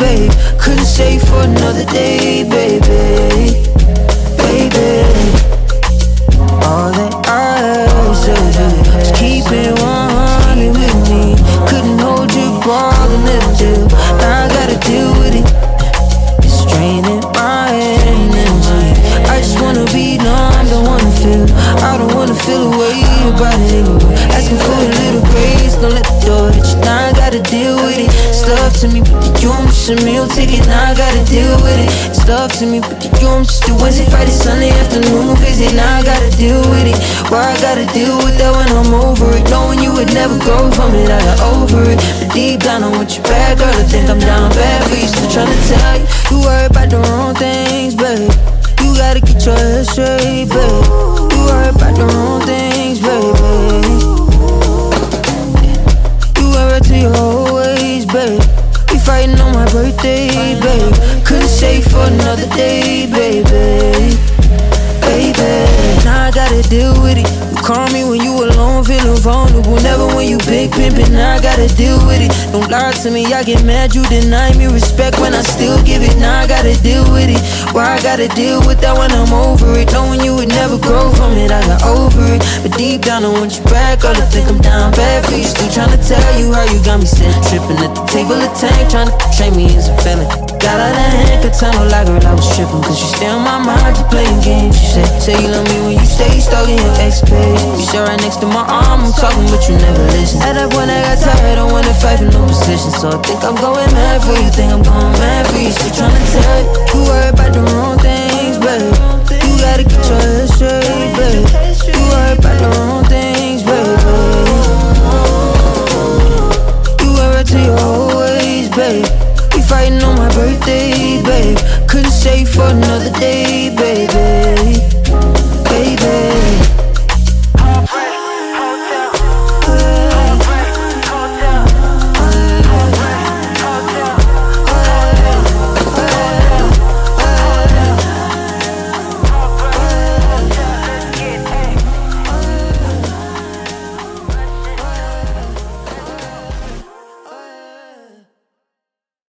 babe. Couldn't stay for another day, baby. Baby, all that I said is keep it 100 with me. Couldn't hold your ball and never do. Now I gotta deal with it. It's draining my energy. I just wanna be numb, don't wanna feel. I don't wanna feel away about it. Asking for a little grace, don't let the door hit you. Now I gotta deal with it. It's love to me, but you I'm just a meal ticket. Now I gotta deal with it. It's love to me, but you I'm just a Wednesday, Friday, Sunday afternoon visit. Now I gotta deal with it. Why I gotta deal with that when I'm over it? Knowing you would never go from it, I got over it. But deep down I want you back, girl. I think I'm down bad for you. Still trying to tell you, you worry about the wrong things, babe. You gotta get your head straight, babe. You worry about the wrong things, baby. You worry to your whole ways, babe. We fighting on my birthday, babe. Couldn't stay for another day, baby. Baby, now I gotta deal with it. You call me when you alone, feeling vulnerable. Never when you big pimpin', now I gotta deal with it. Don't lie to me, I get mad, you deny me respect when I still give it. Now I gotta deal with it. Why I gotta deal with that when I'm over it? Knowing you would never grow from it, I got over it. But deep down I want you back, all I think I'm down bad for you. Still tryna tell you how you got me sitting trippin' at the table of tank, tryna train me as a feeling. Got out of hand, could tell no lie, girl, I was trippin'. Cause you stay on my mind, you playing games. You say you love me when you stay stalking your ex page. You sit right next to my arm, I'm talking but you never listen. At that point I got tired, I don't wanna fight for no position. So I think I'm going mad for you, think I'm going mad for you. Still tryna tell you, you worry about the wrong things, babe. You gotta get your head straight, babe. You worry about the wrong things.